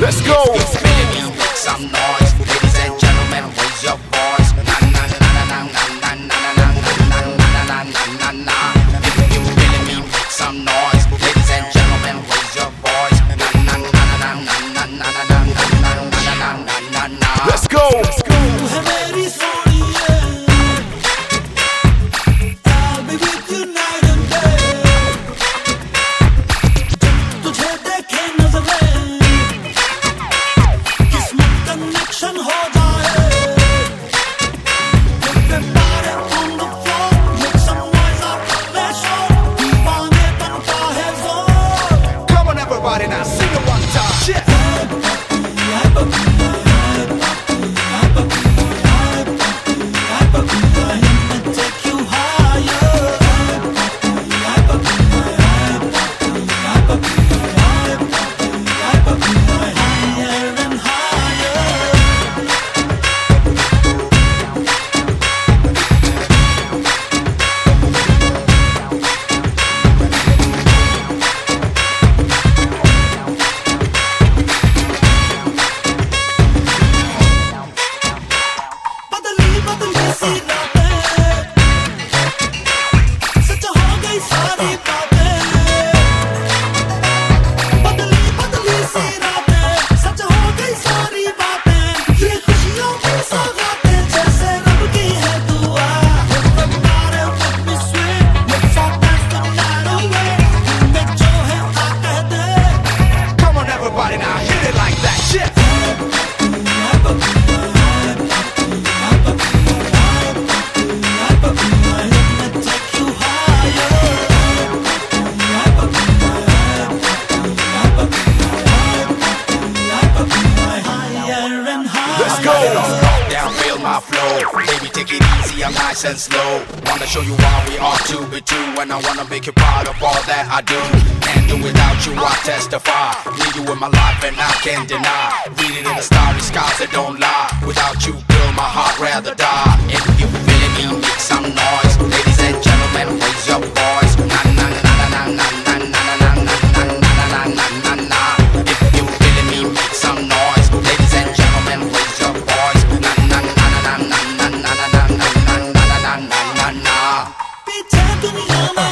Let's go. If you feeling me, make some noise. Ladies and gentlemen, raise your voice. Na na na na na na na na na na na na na. If you feeling me, make some noise. Ladies and gentlemen, raise your voice. Na na na na na na na na na na. Let's go. Let's go. Everybody now, sing it one time. Yeah. Everybody now, hit it like that, yeah. Let's go. Down, feel my flow. Baby, take it easy, I'm nice and slow. Wanna show you why we are to be two, and I wanna make you proud of all that I do. Can't do without you, I testify. Need you in my life and I can't deny. Read it in the starry skies that don't lie. Without you, girl, my heart rather die. If you feeling me, make some noise. Ladies and gentlemen, raise your voice. Na na na na na na na na na na na na na na. If you feeling me, make some noise. Ladies and gentlemen, raise your voice. Na na na na na na na na na na na na na na. पीछे दुनिया में